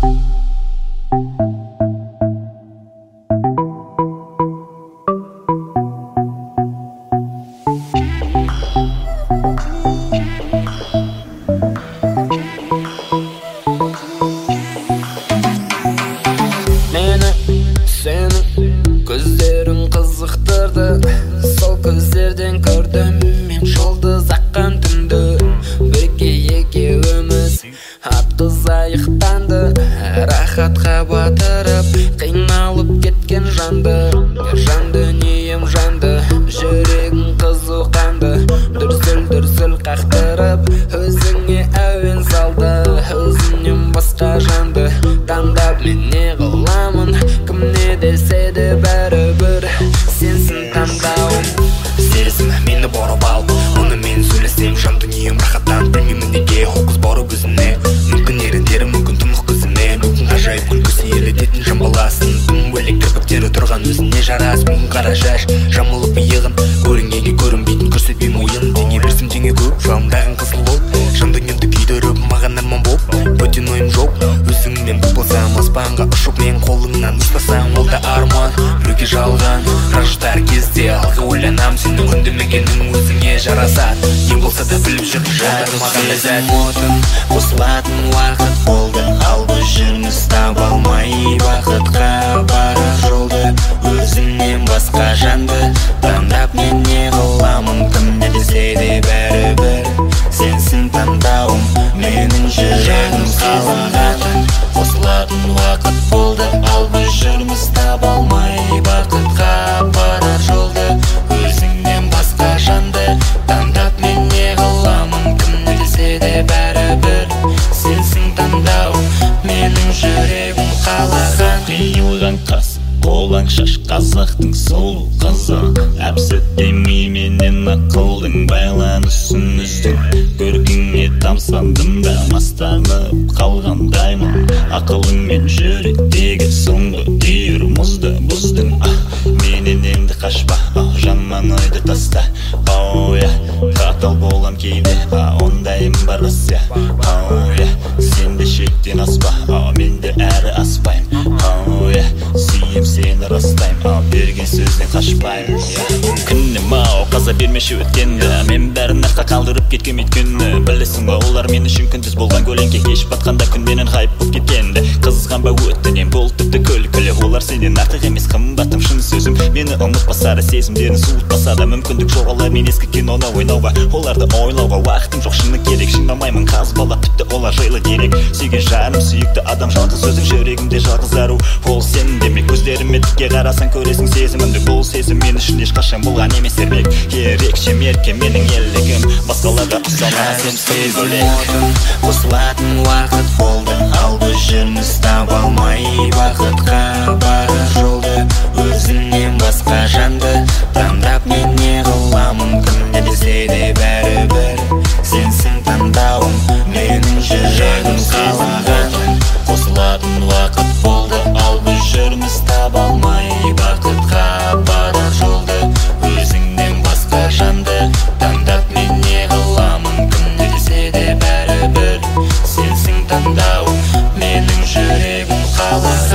Көздерің қызықтырды, сол көздерден көрдім мен жұлдыз аққан түнді. Бірге екеуміз атқыз айықтанды, рахатқа батырып қиналып кеткен жанды. Жан дүнием жанды, жүрегім қызу қанды, дүрсіл қақтырып өзіңе әуен салды. Өзіңнен басқа жанды таңдап мен не қыламын, кім не десе де бәрібір сенсің таңдауым. Сезім мені бұрып алып, онымен сөйлесем жан дүнием рахаттан. Білмеймін неге ол қыз барып өзіне, мүмкін еріндері, мүмкін тұнық көзіне, мүмкін ғажайып күлкісі елітетін жан баласын. Тым бөлек кірпіктері тұрған өзіне жарас, мүмкін қара шаш жамылып иығын, көрінгенге көрінбейтін көрсетпей мойын. Теңе берсем теңе көп, жалындаған қызыл от, жан дүниемді күйдіріп маған арман боп. Бөтен ойым жоқ, өзіңмен болсам аспанға ұшып мен қолыңнан ұстасам, ол да арман. Біреуге жалған раждар кезде алғы ойланам, сенің үндемегенің өзіңе жарасады. Ең болса да біліп жүр жатыр маған ләззат. Отын қосылатын уақыт болды, ал біз жүрміз таба алмай бақытқа барар жолды. Өзіңнен басқа жанды таңдап мен не қыламын, кім не десе де бәрібір сенсің таңдауым. Менің жүрегім қалағатын қосылатын уақыт болды, ал біз жүрміз таба алмай бақытқа барар жолды. Өзіңнен басқа жанды таңдап мен не қыламын, кім не десе де бәрібір сенсің таңдауым. Менің жүрегім қалаған қиылған қас, қолаң шаш қазақтың сұлу қызы, әп-сәтте менен ақылдың байланысын үздім. Көркіңе тамсандым да мастанып қалғандаймын, ақылыңмен жүректегі соңғы түйір мұзды бұздың. Менен енді қашпа, жаман ойды таста. Қатал болам кейде, ондайым бар рас. Сен де шектен аспа, мен де әрі аспайым. Сүйем сені растайым, берген сөзден қашпайым. Күнім қаза бермеші өткенді, мен бәрін артқа қалдырып кеткем өйткені. Білесің ба, олар мен үшін күндіз болған көлеңке, кеш батқанда күн менен ғайып болып кеткенді. Қызған ба өттінен бұл тіпті күлкілі, олар сенен артық емес қымбатым шын сөзім. Мені ұмытпаса да сезімдерін суытпаса да мүмкіндік жоқ олар мен ескі киноны ойнауға. Оларды ойлауға уақытым жоқ, шыны керек, жинамаймын қазбалап, тіпті олар жайлы дерек. Сүйген жарым, сүйікті адам, жалғыз өзің жүрегімде жалғыз ару, ол сен демек. Көздеріме тіке қарасаң көресің сезімімді, бұл сезім мен үшін ешқашан болған емес ермек. Ерекше мерке менің елігім, басқаларға ұқсамас сен бөлек. Қосылатын уақыт болды, ал біз жүрміз таба алмай бақытқа барар жолды. Өзіңнен басқа жанды таңдап мен не қыламын, кім не десе де бәрібір сенсің таңдауым. Менің жүрегім қалағатын қосылатын уақыт болды, ал біз жүрміз таба алмай бақытқа барар жолды. Өзіңнен басқа жанды таңдап мен не қыламын, кім не десе де бәрібір сенсің таңдауым. Менің жүрегім қалағатын